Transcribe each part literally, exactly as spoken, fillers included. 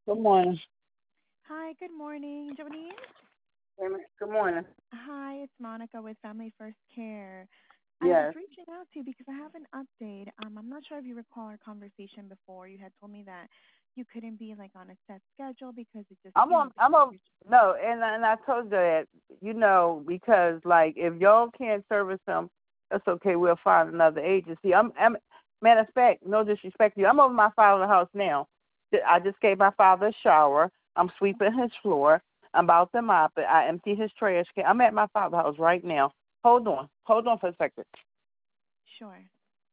Good morning. Hi, good morning, Jolene. Good morning. Hi, it's Monica with Family First Care. I was Yes. reaching out to you because I have an update. Um, I'm not sure if you recall our conversation before. You had told me that you couldn't be like on a set schedule because it just, I'm you know, on. I'm on. No, and and I told you that you know because like if y'all can't service them, that's okay. We'll find another agency. I'm. I'm matter of fact, no disrespect to you. I'm over my father's house now. I just gave my father a shower. I'm sweeping his floor. I'm about to mop it. I empty his trash can. I'm at my father's house right now. Hold on. Hold on for a second. sure.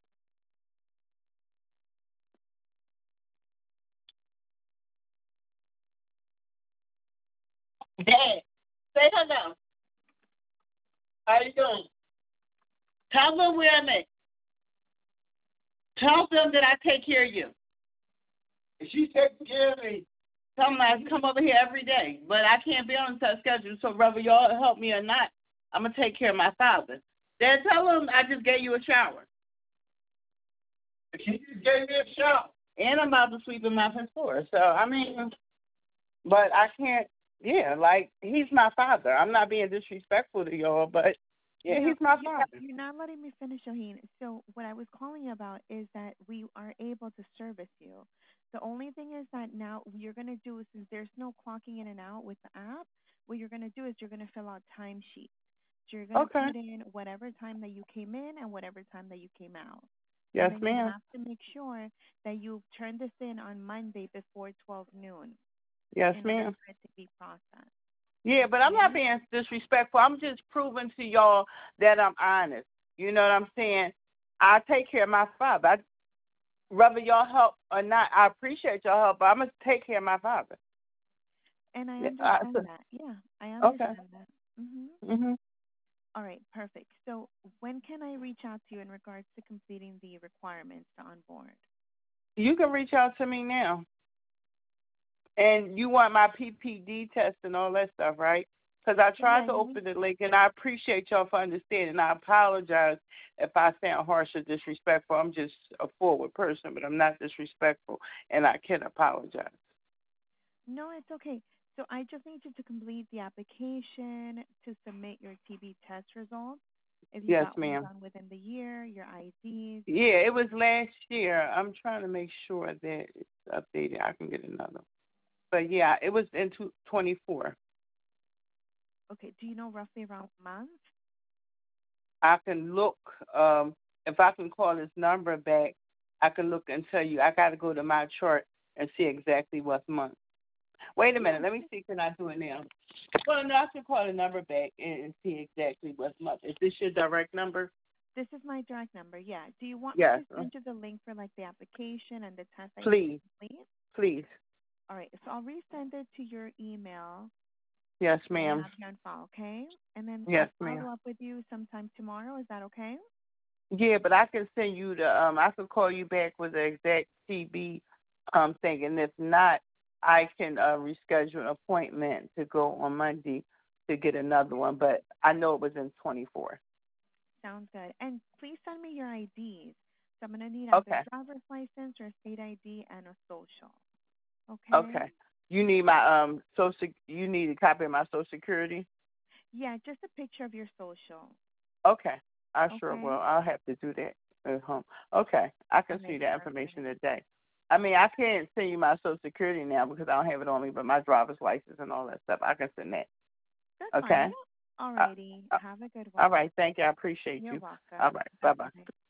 Dad, say hello. How you doing? Tell them where I'm at. Tell them that I take care of you. She's taking care of me. Tell them I come over here every day, but I can't be on a set schedule. So whether y'all help me or not, I'm gonna take care of my father. Dad, tell them I just gave you a shower. She just gave me a shower. And I'm about to sweep him off his floor. So I mean, but I can't. Yeah, like he's my father. I'm not being disrespectful to y'all, but yeah, No, he's my you, father. you're not letting me finish, Shaheen. So what I was calling you about is that we are able to service you. The only thing is that now you're going to do, since there's no clocking in and out with the app, what you're going to do is you're going to fill out timesheets. So you're going to Okay. put in whatever time that you came in and whatever time that you came out. And Yes, then you ma'am. have to make sure that you turn this in on Monday before twelve noon Yes, in order ma'am. for it to be processed. Yeah, but I'm not Okay? being disrespectful. I'm just proving to y'all that I'm honest. You know what I'm saying? I take care of my father. I, whether y'all help or not, I appreciate y'all help, but I'm gonna take care of my father. And I Yeah, I, understand that. Yeah, I okay. understand that. Mhm. Mhm. All right, perfect. So when can I reach out to you in regards to completing the requirements to onboard? You can reach out to me now, and you want my P P D test and all that stuff, right? Because I tried Yeah, to you need. open the link, and I appreciate y'all for understanding. I apologize if I sound harsh or disrespectful. I'm just a forward person, but I'm not disrespectful, and I can apologize. No, it's okay. So I just need you to complete the application to submit your T B test results. If you Yes, got one ma'am. done within the year, your I Ds. Yeah, it was last year. I'm trying to make sure that it's updated. I can get another. But yeah, it was in twenty-four. Okay, do you know roughly around month? I can look, um, if I can call this number back, I can look and tell you. I got to go to my chart and see exactly what month. Wait a minute. Yeah, Let me see. Can I do it now? Well, no, I can call the number back and, and see exactly what month. Is this your direct number? this is my direct number. Yeah. Do you want me Yes. to uh, send you the link for like the application and the test that you need to Please. complete? Please. All right, so I'll resend it to your email Yes, that I ma'am. have here on file, okay? And then Yes, I'll ma'am. follow up with you sometime tomorrow. Is that okay? Yeah, but I can send you the um I can call you back with the exact T B um thing, and if not, I can uh reschedule an appointment to go on Monday to get another one. But I know it was in twenty four. Sounds good. And please send me your I Ds. So I'm gonna need either Okay. driver's license or state I D and a social. Okay? Okay. You need my um social you need a copy of my social security? Yeah, just a picture of your social. Okay. I sure Okay? will. I'll have to do that at home. Okay. I All can see right, that information perfect. today. I mean, I can't send you my social security now because I don't have it on me, but my driver's license and all that stuff, I can send that. That's Okay? fine. Uh, Alrighty. uh, Have a good all one. right. Thank you. I appreciate You're you. All welcome. right. Bye Bye bye. bye.